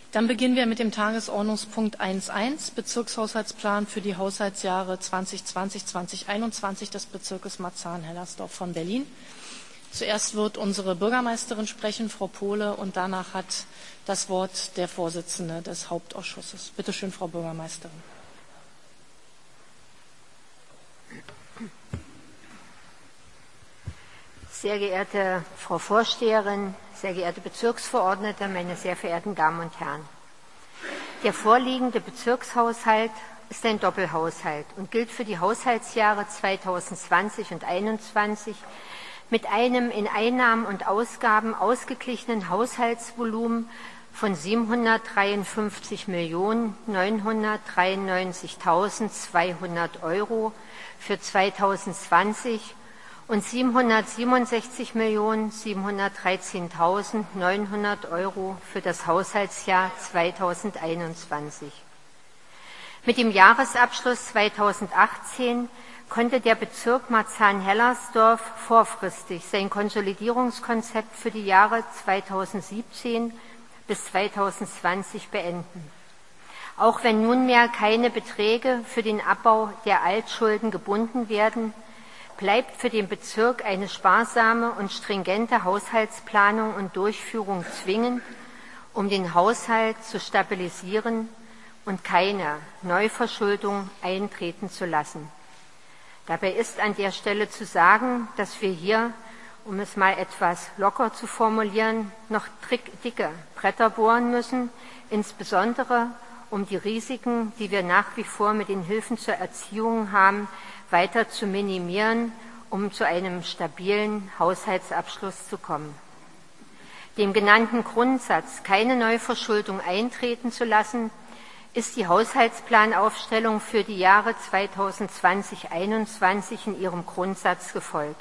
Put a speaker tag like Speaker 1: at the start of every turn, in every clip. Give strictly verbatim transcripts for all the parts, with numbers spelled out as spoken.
Speaker 1: Dann beginnen wir mit dem Tagesordnungspunkt eins Punkt eins, Bezirkshaushaltsplan für die Haushaltsjahre zwanzig zwanzig bis zwanzig einundzwanzig des Bezirkes Marzahn-Hellersdorf von Berlin. Zuerst wird unsere Bürgermeisterin sprechen, Frau Pohle, und danach hat das Wort der Vorsitzende des Hauptausschusses. Bitte schön, Frau Bürgermeisterin.
Speaker 2: Sehr geehrte Frau Vorsteherin, sehr geehrte Bezirksverordnete, meine sehr verehrten Damen und Herren. Der vorliegende Bezirkshaushalt ist ein Doppelhaushalt und gilt für die Haushaltsjahre zweitausendzwanzig und einundzwanzig mit einem in Einnahmen und Ausgaben ausgeglichenen Haushaltsvolumen von siebenhundertdreiundfünfzig Millionen neunhundertdreiundneunzigtausendzweihundert Euro für zweitausendzwanzig und siebenhundertsiebenundsechzig Millionen siebenhundertdreizehntausendneunhundert Euro für das Haushaltsjahr zweitausendeinundzwanzig. Mit dem Jahresabschluss zweitausendachtzehn konnte der Bezirk Marzahn-Hellersdorf vorfristig sein Konsolidierungskonzept für die Jahre zweitausendsiebzehn bis zweitausendzwanzig beenden. Auch wenn nunmehr keine Beträge für den Abbau der Altschulden gebunden werden, bleibt für den Bezirk eine sparsame und stringente Haushaltsplanung und Durchführung zwingend, um den Haushalt zu stabilisieren und keine Neuverschuldung eintreten zu lassen. Dabei ist an der Stelle zu sagen, dass wir hier, um es mal etwas locker zu formulieren, noch dicke Bretter bohren müssen, insbesondere um die Risiken, die wir nach wie vor mit den Hilfen zur Erziehung haben, weiter zu minimieren, um zu einem stabilen Haushaltsabschluss zu kommen. Dem genannten Grundsatz, keine Neuverschuldung eintreten zu lassen, ist die Haushaltsplanaufstellung für die Jahre zweitausendzwanzig bis einundzwanzig in ihrem Grundsatz gefolgt.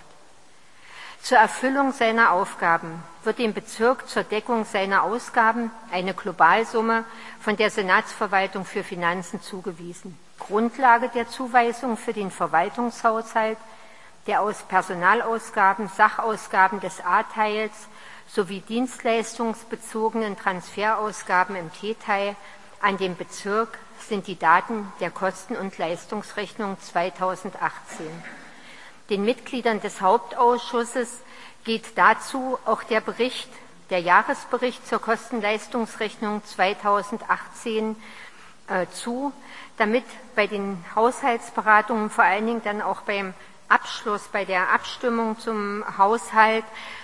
Speaker 2: Zur Erfüllung seiner Aufgaben wird dem Bezirk zur Deckung seiner Ausgaben eine Globalsumme von der Senatsverwaltung für Finanzen zugewiesen. Grundlage der Zuweisung für den Verwaltungshaushalt, der aus Personalausgaben, Sachausgaben des A-Teils sowie dienstleistungsbezogenen Transferausgaben im T-Teil an den Bezirk sind die Daten der Kosten- und Leistungsrechnung zweitausendachtzehn. Den Mitgliedern des Hauptausschusses geht dazu auch der Bericht, der Jahresbericht zur Kosten-Leistungsrechnung zweitausendachtzehn äh, zu, damit bei den Haushaltsberatungen, vor allen Dingen dann auch beim Abschluss, bei der Abstimmung zum Haushalt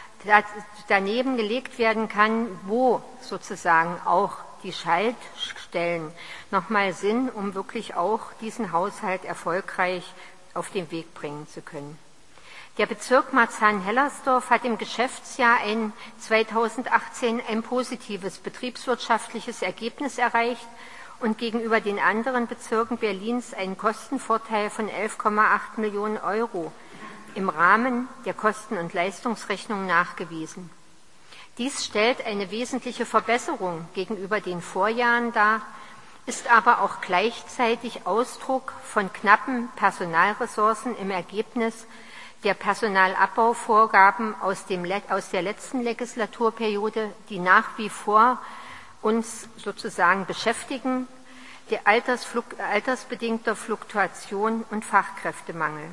Speaker 2: daneben gelegt werden kann, wo sozusagen auch die Schaltstellen nochmal sind, um wirklich auch diesen Haushalt erfolgreich auf den Weg bringen zu können. Der Bezirk Marzahn-Hellersdorf hat im Geschäftsjahr zweitausendachtzehn ein positives betriebswirtschaftliches Ergebnis erreicht und gegenüber den anderen Bezirken Berlins einen Kostenvorteil von elf Komma acht Millionen Euro im Rahmen der Kosten- und Leistungsrechnung nachgewiesen. Dies stellt eine wesentliche Verbesserung gegenüber den Vorjahren dar, ist aber auch gleichzeitig Ausdruck von knappen Personalressourcen im Ergebnis der Personalabbauvorgaben aus, dem, aus der letzten Legislaturperiode, die nach wie vor uns sozusagen beschäftigen, der Altersfluk- altersbedingter Fluktuation und Fachkräftemangel.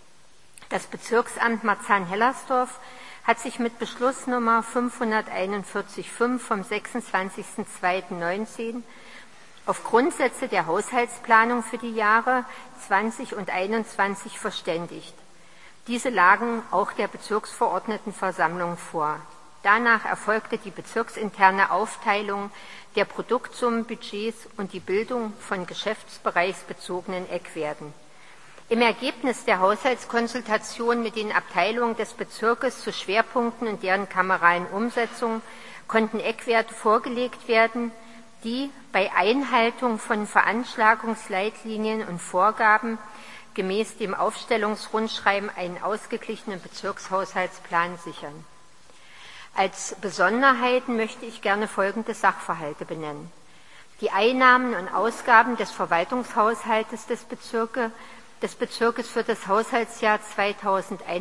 Speaker 2: Das Bezirksamt Marzahn-Hellersdorf hat sich mit Beschluss Nummer fünfhunderteinundvierzig Punkt fünf vom sechsundzwanzigsten zweiten neunzehn auf Grundsätze der Haushaltsplanung für die Jahre zwanzig und einundzwanzig verständigt. Diese lagen auch der Bezirksverordnetenversammlung vor. Danach erfolgte die bezirksinterne Aufteilung der Produktsummenbudgets und die Bildung von geschäftsbereichsbezogenen Eckwerten. Im Ergebnis der Haushaltskonsultation mit den Abteilungen des Bezirkes zu Schwerpunkten und deren kameralen Umsetzung konnten Eckwerte vorgelegt werden, die bei Einhaltung von Veranschlagungsleitlinien und Vorgaben gemäß dem Aufstellungsrundschreiben einen ausgeglichenen Bezirkshaushaltsplan sichern. Als Besonderheiten möchte ich gerne folgende Sachverhalte benennen. Die Einnahmen und Ausgaben des Verwaltungshaushaltes des, Bezirke, des Bezirkes für das Haushaltsjahr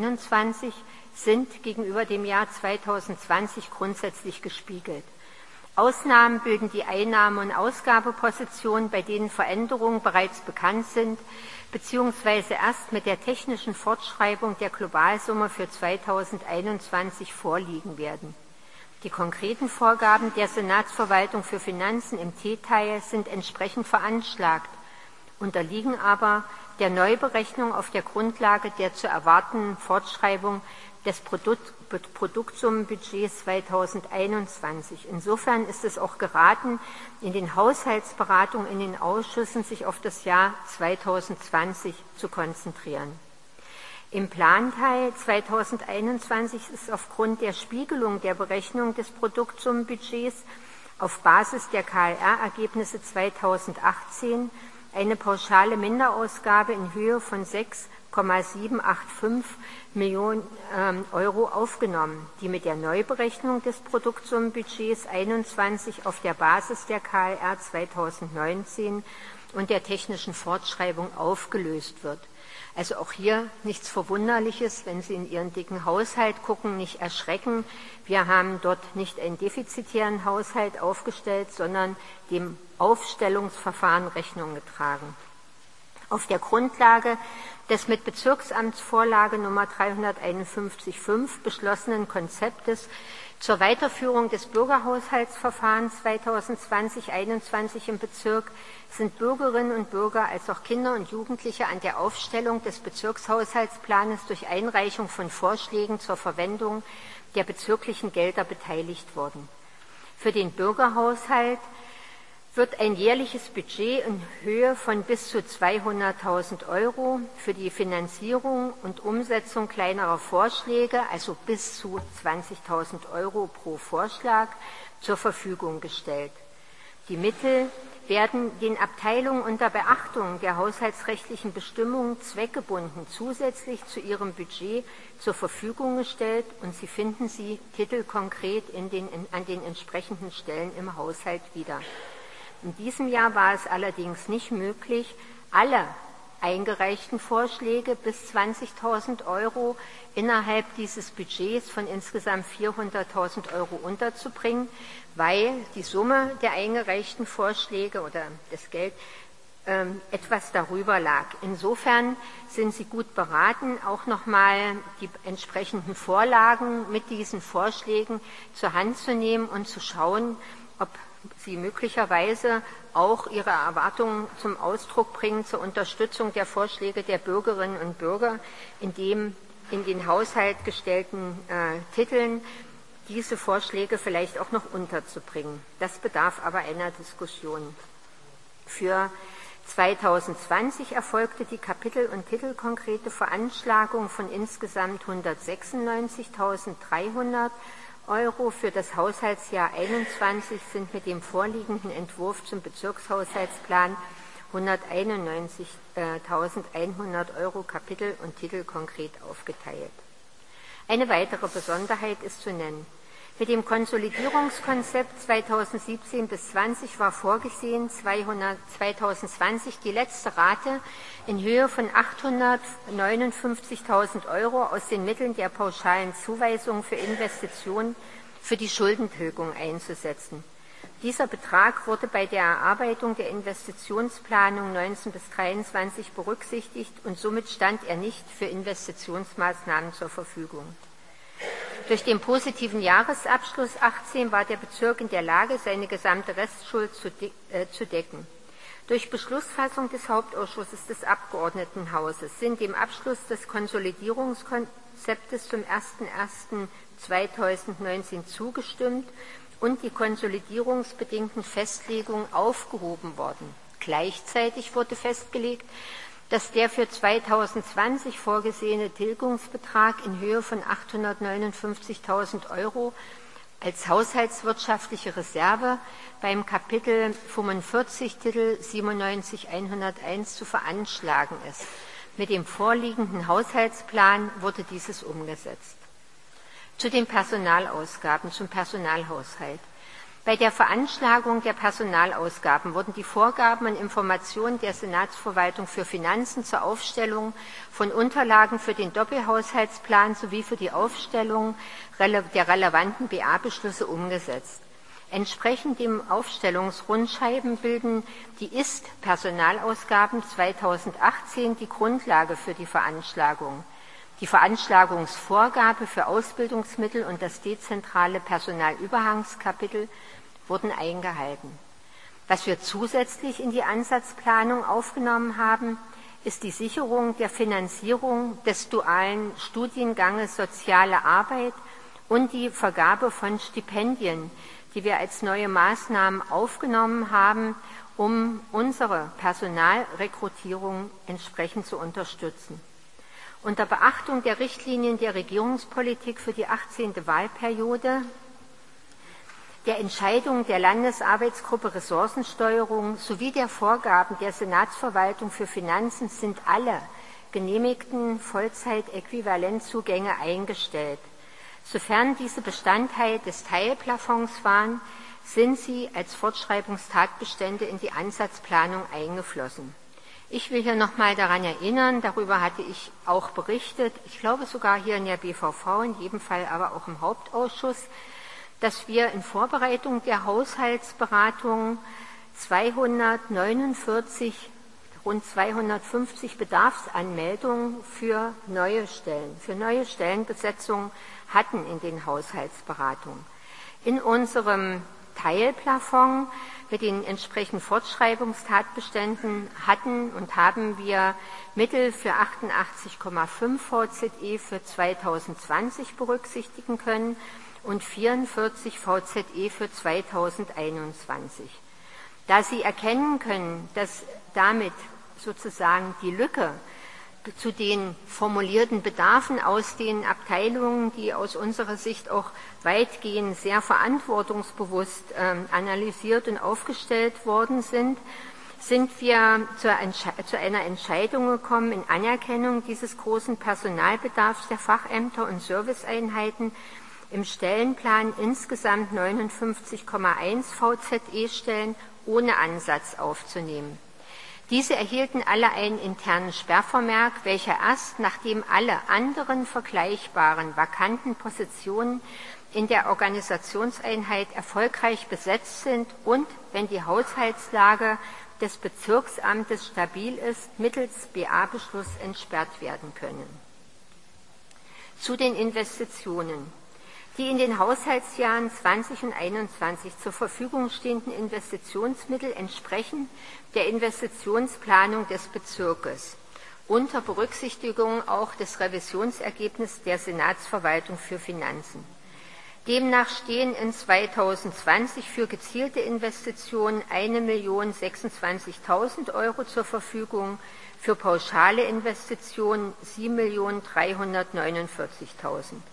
Speaker 2: zweitausendeinundzwanzig sind gegenüber dem Jahr zweitausendzwanzig grundsätzlich gespiegelt. Ausnahmen bilden die Einnahme- und Ausgabepositionen, bei denen Veränderungen bereits bekannt sind, beziehungsweise erst mit der technischen Fortschreibung der Globalsumme für zweitausendeinundzwanzig vorliegen werden. Die konkreten Vorgaben der Senatsverwaltung für Finanzen im T-Teil sind entsprechend veranschlagt, unterliegen aber der Neuberechnung auf der Grundlage der zu erwartenden Fortschreibung des Produkt, Produktsummenbudgets zweitausendeinundzwanzig. Insofern ist es auch geraten, in den Haushaltsberatungen in den Ausschüssen sich auf das Jahr zweitausendzwanzig zu konzentrieren. Im Planteil zweitausendeinundzwanzig ist aufgrund der Spiegelung der Berechnung des Produktsummenbudgets auf Basis der K L R-Ergebnisse zweitausendachtzehn eine pauschale Minderausgabe in Höhe von sechs Komma siebenhundertfünfundachtzig Millionen Euro aufgenommen, die mit der Neuberechnung des Produktsummenbudgets einundzwanzig auf der Basis der K L R zweitausendneunzehn und der technischen Fortschreibung aufgelöst wird. Also auch hier nichts Verwunderliches, wenn Sie in Ihren dicken Haushalt gucken, nicht erschrecken. Wir haben dort nicht einen defizitären Haushalt aufgestellt, sondern dem Aufstellungsverfahren Rechnung getragen. Auf der Grundlage des mit Bezirksamtsvorlage Nummer dreihunderteinundfünfzig Punkt fünf beschlossenen Konzeptes zur Weiterführung des Bürgerhaushaltsverfahrens zweitausendzwanzig einundzwanzig im Bezirk sind Bürgerinnen und Bürger als auch Kinder und Jugendliche an der Aufstellung des Bezirkshaushaltsplanes durch Einreichung von Vorschlägen zur Verwendung der bezirklichen Gelder beteiligt worden. Für den Bürgerhaushalt wird ein jährliches Budget in Höhe von bis zu zweihunderttausend Euro für die Finanzierung und Umsetzung kleinerer Vorschläge, also bis zu zwanzigtausend Euro pro Vorschlag, zur Verfügung gestellt. Die Mittel werden den Abteilungen unter Beachtung der haushaltsrechtlichen Bestimmungen zweckgebunden zusätzlich zu ihrem Budget zur Verfügung gestellt und Sie finden sie titelkonkret in den, in, an den entsprechenden Stellen im Haushalt wieder. In diesem Jahr war es allerdings nicht möglich, alle eingereichten Vorschläge bis zwanzigtausend Euro innerhalb dieses Budgets von insgesamt vierhunderttausend Euro unterzubringen, weil die Summe der eingereichten Vorschläge oder das Geld ähm, etwas darüber lag. Insofern sind Sie gut beraten, auch nochmal die entsprechenden Vorlagen mit diesen Vorschlägen zur Hand zu nehmen und zu schauen, ob Sie möglicherweise auch Ihre Erwartungen zum Ausdruck bringen zur Unterstützung der Vorschläge der Bürgerinnen und Bürger, indem in den Haushalt gestellten äh, Titeln diese Vorschläge vielleicht auch noch unterzubringen. Das bedarf aber einer Diskussion. Für zweitausendzwanzig erfolgte die Kapitel- und titelkonkrete Veranschlagung von insgesamt hundertsechsundneunzigtausenddreihundert Euro. Für das Haushaltsjahr einundzwanzig sind mit dem vorliegenden Entwurf zum Bezirkshaushaltsplan hunderteinundneunzigtausendeinhundert Euro Kapitel und Titel konkret aufgeteilt. Eine weitere Besonderheit ist zu nennen. Mit dem Konsolidierungskonzept zweitausendsiebzehn bis zwanzig war vorgesehen, zweitausendzwanzig die letzte Rate in Höhe von achthundertneunundfünfzigtausend Euro aus den Mitteln der pauschalen Zuweisung für Investitionen für die Schuldentilgung einzusetzen. Dieser Betrag wurde bei der Erarbeitung der Investitionsplanung neunzehn bis dreiundzwanzig berücksichtigt und somit stand er nicht für Investitionsmaßnahmen zur Verfügung. Durch den positiven Jahresabschluss achtzehn war der Bezirk in der Lage, seine gesamte Restschuld zu, de äh, zu decken. Durch Beschlussfassung des Hauptausschusses des Abgeordnetenhauses sind dem Abschluss des Konsolidierungskonzeptes zum ersten ersten zweitausendneunzehn zugestimmt und die konsolidierungsbedingten Festlegungen aufgehoben worden. Gleichzeitig wurde festgelegt, dass der für zweitausendzwanzig vorgesehene Tilgungsbetrag in Höhe von achthundertneunundfünfzigtausend Euro als haushaltswirtschaftliche Reserve beim Kapitel fünfundvierzig, Titel siebenundneunzig hunderteins zu veranschlagen ist. Mit dem vorliegenden Haushaltsplan wurde dieses umgesetzt. Zu den Personalausgaben, zum Personalhaushalt. Bei der Veranschlagung der Personalausgaben wurden die Vorgaben und Informationen der Senatsverwaltung für Finanzen zur Aufstellung von Unterlagen für den Doppelhaushaltsplan sowie für die Aufstellung der relevanten B A-Beschlüsse umgesetzt. Entsprechend dem Aufstellungsrundschreiben bilden die Ist-Personalausgaben zweitausendachtzehn die Grundlage für die Veranschlagung. Die Veranschlagungsvorgabe für Ausbildungsmittel und das dezentrale Personalüberhangskapitel wurden eingehalten. Was wir zusätzlich in die Ansatzplanung aufgenommen haben, ist die Sicherung der Finanzierung des dualen Studienganges Soziale Arbeit und die Vergabe von Stipendien, die wir als neue Maßnahmen aufgenommen haben, um unsere Personalrekrutierung entsprechend zu unterstützen. Unter Beachtung der Richtlinien der Regierungspolitik für die achtzehnte Wahlperiode, der Entscheidung der Landesarbeitsgruppe Ressourcensteuerung sowie der Vorgaben der Senatsverwaltung für Finanzen sind alle genehmigten Vollzeitäquivalentzugänge eingestellt. Sofern diese Bestandteil des Teilplafons waren, sind sie als Fortschreibungstatbestände in die Ansatzplanung eingeflossen. Ich will hier noch mal daran erinnern, darüber hatte ich auch berichtet, ich glaube sogar hier in der B V V, in jedem Fall aber auch im Hauptausschuss, dass wir in Vorbereitung der Haushaltsberatung zweihundertneunundvierzig, rund zweihundertfünfzig Bedarfsanmeldungen für neue Stellen, für neue Stellenbesetzungen hatten in den Haushaltsberatungen. In unserem Teilplafond mit den entsprechenden Fortschreibungstatbeständen hatten und haben wir Mittel für achtundachtzig Komma fünf V Z E für zweitausendzwanzig berücksichtigen können und vierundvierzig V Z E für zweitausendeinundzwanzig. Da Sie erkennen können, dass damit sozusagen die Lücke zu den formulierten Bedarfen aus den Abteilungen, die aus unserer Sicht auch weitgehend sehr verantwortungsbewusst äh, analysiert und aufgestellt worden sind, sind wir zu, zu einer Entscheidung gekommen, in Anerkennung dieses großen Personalbedarfs der Fachämter und Serviceeinheiten im Stellenplan insgesamt neunundfünfzig Komma eins V Z E-Stellen ohne Ansatz aufzunehmen. Diese erhielten alle einen internen Sperrvermerk, welcher erst nachdem alle anderen vergleichbaren vakanten Positionen in der Organisationseinheit erfolgreich besetzt sind und, wenn die Haushaltslage des Bezirksamtes stabil ist, mittels B A-Beschluss entsperrt werden können. Zu den Investitionen. Die in den Haushaltsjahren zwanzig und einundzwanzig zur Verfügung stehenden Investitionsmittel entsprechen der Investitionsplanung des Bezirkes unter Berücksichtigung auch des Revisionsergebnisses der Senatsverwaltung für Finanzen. Demnach stehen in zweitausendzwanzig für gezielte Investitionen eine Million sechsundzwanzigtausend Euro zur Verfügung, für pauschale Investitionen sieben Millionen dreihundertneunundvierzigtausend.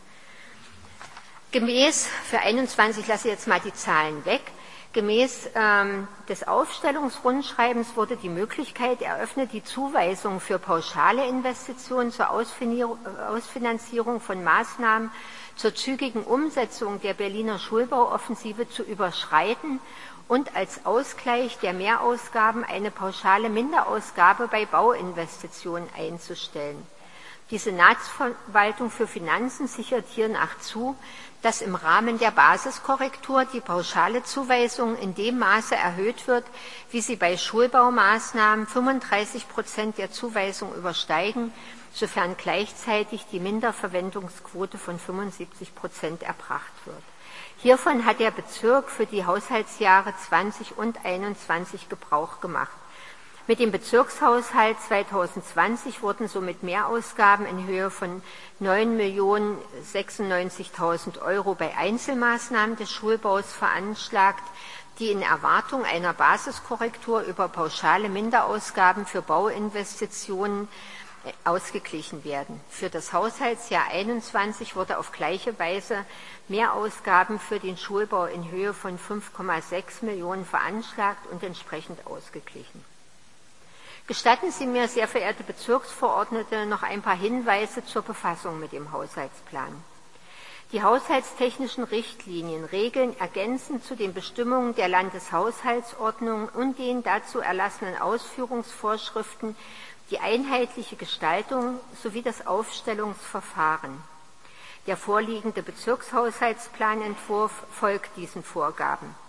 Speaker 2: Gemäß, für einundzwanzig lasse ich jetzt mal die Zahlen weg, gemäß ähm, des Aufstellungsrundschreibens wurde die Möglichkeit eröffnet, die Zuweisung für pauschale Investitionen zur Ausfinanzierung von Maßnahmen zur zügigen Umsetzung der Berliner Schulbauoffensive zu überschreiten und als Ausgleich der Mehrausgaben eine pauschale Minderausgabe bei Bauinvestitionen einzustellen. Die Senatsverwaltung für Finanzen sichert hiernach zu, dass im Rahmen der Basiskorrektur die pauschale Zuweisung in dem Maße erhöht wird, wie sie bei Schulbaumaßnahmen fünfunddreißig Prozent der Zuweisung übersteigen, sofern gleichzeitig die Minderverwendungsquote von fünfundsiebzig Prozent erbracht wird. Hiervon hat der Bezirk für die Haushaltsjahre zwanzig und einundzwanzig Gebrauch gemacht. Mit dem Bezirkshaushalt zweitausendzwanzig wurden somit Mehrausgaben in Höhe von neun Millionen sechsundneunzigtausend Euro bei Einzelmaßnahmen des Schulbaus veranschlagt, die in Erwartung einer Basiskorrektur über pauschale Minderausgaben für Bauinvestitionen ausgeglichen werden. Für das Haushaltsjahr einundzwanzig wurde auf gleiche Weise Mehrausgaben für den Schulbau in Höhe von fünf Komma sechs Millionen veranschlagt und entsprechend ausgeglichen. Gestatten Sie mir, sehr verehrte Bezirksverordnete, noch ein paar Hinweise zur Befassung mit dem Haushaltsplan. Die haushaltstechnischen Richtlinien regeln ergänzend zu den Bestimmungen der Landeshaushaltsordnung und den dazu erlassenen Ausführungsvorschriften die einheitliche Gestaltung sowie das Aufstellungsverfahren. Der vorliegende Bezirkshaushaltsplanentwurf folgt diesen Vorgaben.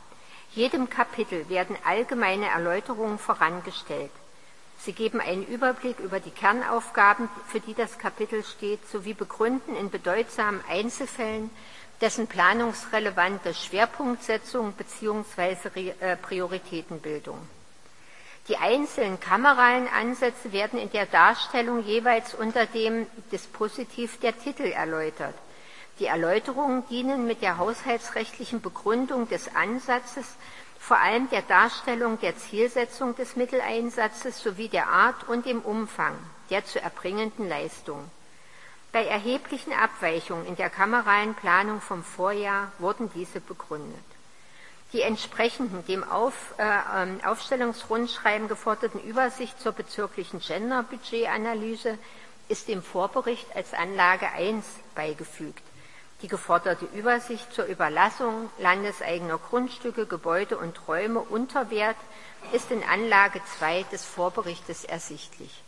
Speaker 2: Jedem Kapitel werden allgemeine Erläuterungen vorangestellt. Sie geben einen Überblick über die Kernaufgaben, für die das Kapitel steht, sowie begründen in bedeutsamen Einzelfällen dessen planungsrelevante Schwerpunktsetzung bzw. Prioritätenbildung. Die einzelnen kameralen Ansätze werden in der Darstellung jeweils unter dem Dispositiv der Titel erläutert. Die Erläuterungen dienen mit der haushaltsrechtlichen Begründung des Ansatzes vor allem der Darstellung der Zielsetzung des Mitteleinsatzes sowie der Art und dem Umfang der zu erbringenden Leistung. Bei erheblichen Abweichungen in der kameralen Planung vom Vorjahr wurden diese begründet. Die entsprechenden dem Auf, äh, Aufstellungsrundschreiben geforderten Übersicht zur bezirklichen Gender-Budgetanalyse ist dem Vorbericht als Anlage eins beigefügt. Die geforderte Übersicht zur Überlassung landeseigener Grundstücke, Gebäude und Räume unter Wert ist in Anlage zwei des Vorberichtes ersichtlich.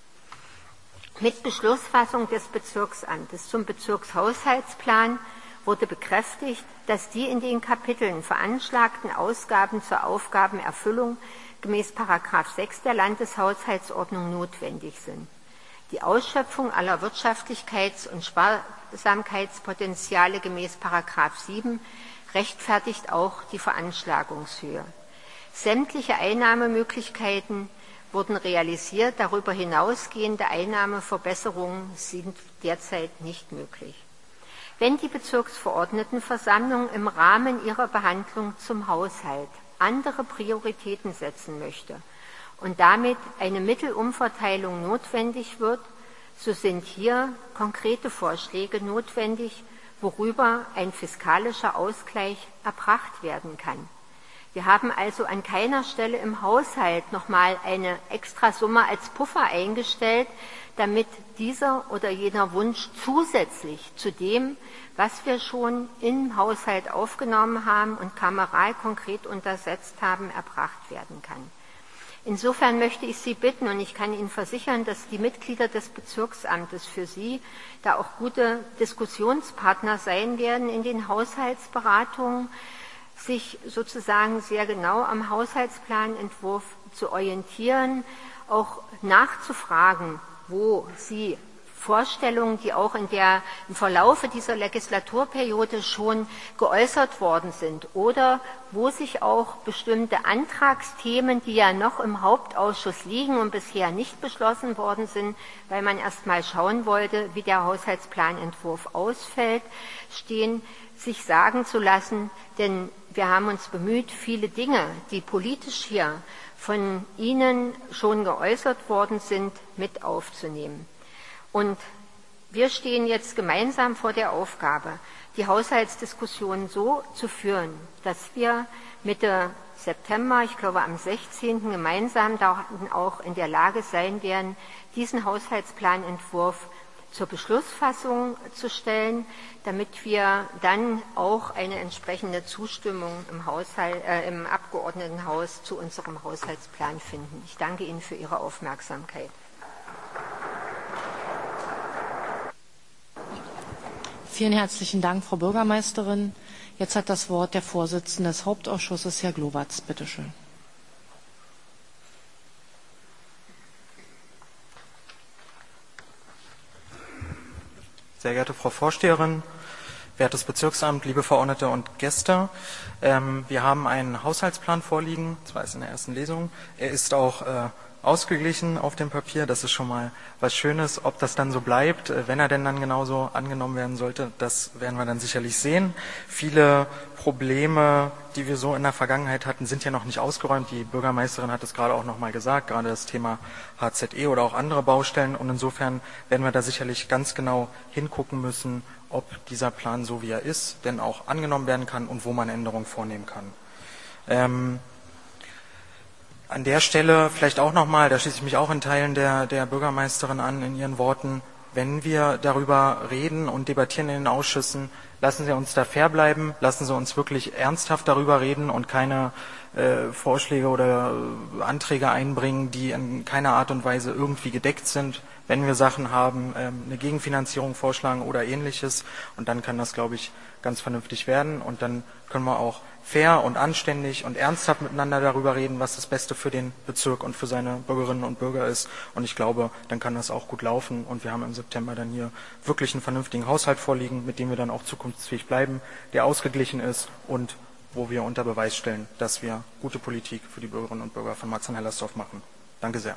Speaker 2: Mit Beschlussfassung des Bezirksamtes zum Bezirkshaushaltsplan wurde bekräftigt, dass die in den Kapiteln veranschlagten Ausgaben zur Aufgabenerfüllung gemäß Paragraph sechs der Landeshaushaltsordnung notwendig sind. Die Ausschöpfung aller Wirtschaftlichkeits- und Sparsamkeitspotenziale gemäß Paragraph sieben rechtfertigt auch die Veranschlagungshöhe. Sämtliche Einnahmemöglichkeiten wurden realisiert, darüber hinausgehende Einnahmeverbesserungen sind derzeit nicht möglich. Wenn die Bezirksverordnetenversammlung im Rahmen ihrer Behandlung zum Haushalt andere Prioritäten setzen möchte und damit eine Mittelumverteilung notwendig wird, so sind hier konkrete Vorschläge notwendig, worüber ein fiskalischer Ausgleich erbracht werden kann. Wir haben also an keiner Stelle im Haushalt nochmal eine Extrasumme als Puffer eingestellt, damit dieser oder jener Wunsch zusätzlich zu dem, was wir schon im Haushalt aufgenommen haben und kameral konkret untersetzt haben, erbracht werden kann. Insofern möchte ich Sie bitten, und ich kann Ihnen versichern, dass die Mitglieder des Bezirksamtes für Sie da auch gute Diskussionspartner sein werden in den Haushaltsberatungen, sich sozusagen sehr genau am Haushaltsplanentwurf zu orientieren, auch nachzufragen, wo Sie Vorstellungen, die auch in der, im Verlaufe dieser Legislaturperiode schon geäußert worden sind oder wo sich auch bestimmte Antragsthemen, die ja noch im Hauptausschuss liegen und bisher nicht beschlossen worden sind, weil man erst mal schauen wollte, wie der Haushaltsplanentwurf ausfällt, stehen, sich sagen zu lassen, denn wir haben uns bemüht, viele Dinge, die politisch hier von Ihnen schon geäußert worden sind, mit aufzunehmen. Und wir stehen jetzt gemeinsam vor der Aufgabe, die Haushaltsdiskussion so zu führen, dass wir Mitte September, ich glaube am sechzehnten gemeinsam dann auch in der Lage sein werden, diesen Haushaltsplanentwurf zur Beschlussfassung zu stellen, damit wir dann auch eine entsprechende Zustimmung im, Haushalt, äh, im Abgeordnetenhaus zu unserem Haushaltsplan finden. Ich danke Ihnen für Ihre Aufmerksamkeit.
Speaker 1: Vielen herzlichen Dank, Frau Bürgermeisterin. Jetzt hat das Wort der Vorsitzende des Hauptausschusses, Herr Glowacz. Bitte schön.
Speaker 3: Sehr geehrte Frau Vorsteherin, wertes Bezirksamt, liebe Verordnete und Gäste. Ähm, wir haben einen Haushaltsplan vorliegen, zwar ist in der ersten Lesung. Er ist auch äh, ausgeglichen auf dem Papier, das ist schon mal was Schönes. Ob das dann so bleibt, wenn er denn dann genauso angenommen werden sollte, das werden wir dann sicherlich sehen. Viele Probleme, die wir so in der Vergangenheit hatten, sind ja noch nicht ausgeräumt. Die Bürgermeisterin hat es gerade auch noch mal gesagt, gerade das Thema H Z E oder auch andere Baustellen. Und insofern werden wir da sicherlich ganz genau hingucken müssen, ob dieser Plan, so wie er ist, denn auch angenommen werden kann und wo man Änderungen vornehmen kann. Ähm, An der Stelle vielleicht auch nochmal, da schließe ich mich auch in Teilen der, der Bürgermeisterin an, in ihren Worten, wenn wir darüber reden und debattieren in den Ausschüssen, lassen Sie uns da fair bleiben, lassen Sie uns wirklich ernsthaft darüber reden und keine äh, Vorschläge oder äh, Anträge einbringen, die in keiner Art und Weise irgendwie gedeckt sind. Wenn wir Sachen haben, äh, eine Gegenfinanzierung vorschlagen oder Ähnliches, und dann kann das, glaube ich, ganz vernünftig werden und dann können wir auch fair und anständig und ernsthaft miteinander darüber reden, was das Beste für den Bezirk und für seine Bürgerinnen und Bürger ist. Und ich glaube, dann kann das auch gut laufen. Und wir haben im September dann hier wirklich einen vernünftigen Haushalt vorliegen, mit dem wir dann auch zukunftsfähig bleiben, der ausgeglichen ist und wo wir unter Beweis stellen, dass wir gute Politik für die Bürgerinnen und Bürger von Marzahn-Hellersdorf machen. Danke sehr.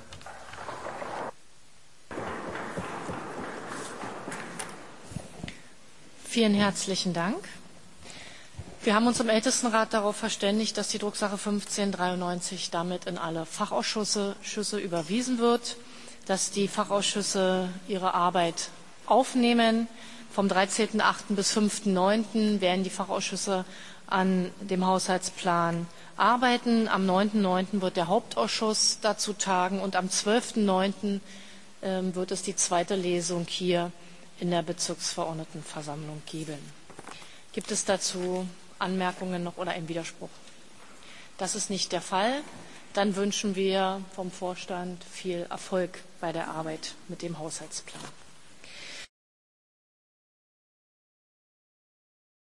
Speaker 1: Vielen herzlichen Dank. Wir haben uns im Ältestenrat darauf verständigt, dass die Drucksache fünfzehn dreiundneunzig damit in alle Fachausschüsse Schüsse überwiesen wird, dass die Fachausschüsse ihre Arbeit aufnehmen. Vom dreizehnten achten bis fünften neunten werden die Fachausschüsse an dem Haushaltsplan arbeiten. Am neunten neunten wird der Hauptausschuss dazu tagen und am zwölften neunten ähm, wird es die zweite Lesung hier in der Bezirksverordnetenversammlung geben. Gibt es dazu Anmerkungen noch oder einen Widerspruch? Das ist nicht der Fall. Dann wünschen wir vom Vorstand viel Erfolg bei der Arbeit mit dem Haushaltsplan.